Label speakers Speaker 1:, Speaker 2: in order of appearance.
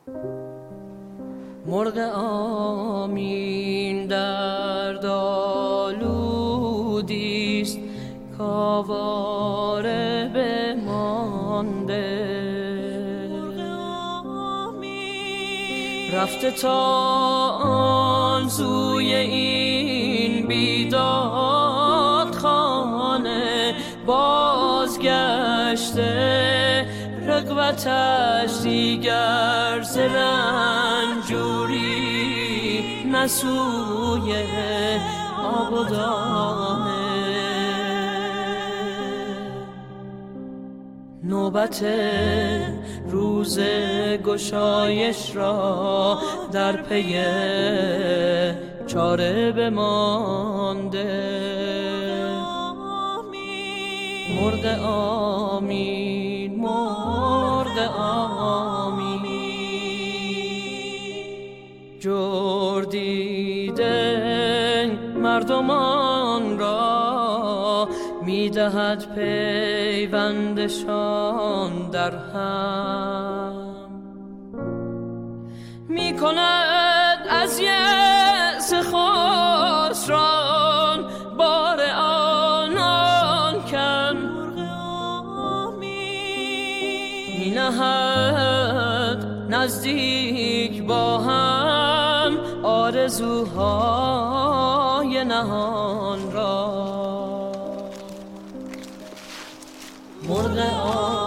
Speaker 1: مرغ آمین درد آلودیست، کاواره بمانده. رفته تا آن سوی این بیداد خانه، بازگشته رغبتش دیگر ز رنجوری، نه سوی آب و دانه. نوبت روز گشایش را در پی چاره بمانده. مرغ آمین، مرغ آمین، جور دیده مردمان را میدهد پیوندشان در هم، میکند از یأس خسران بار آنان کم. مینهد نزدیک با هم آرزوهای نهان را. مرغ